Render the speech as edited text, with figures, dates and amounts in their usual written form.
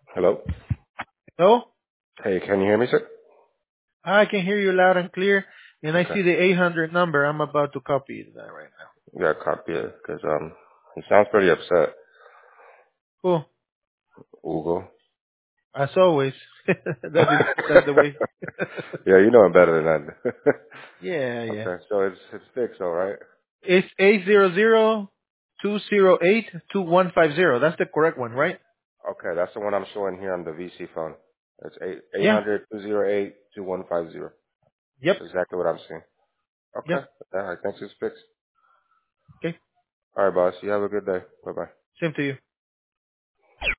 Hello? No? Hey, can you hear me, sir? I can hear you loud and clear, and I Okay. see the 800 number. I'm about to copy that right now. You got a copy it, because, he sounds pretty upset, Cool. Ugo. As always. That's the way. Yeah, you know him better than that. Yeah, yeah. Okay, so it's fixed, all right? It's 800-208-2150. That's the correct one, right? Okay, that's the one I'm showing here on the VC phone. It's eight Yeah. hundred 2150. Yep. That's exactly what I'm seeing. Yep. Okay. All right, thanks, it's fixed. Okay. All right, boss. You have a good day. Bye-bye. Same to you.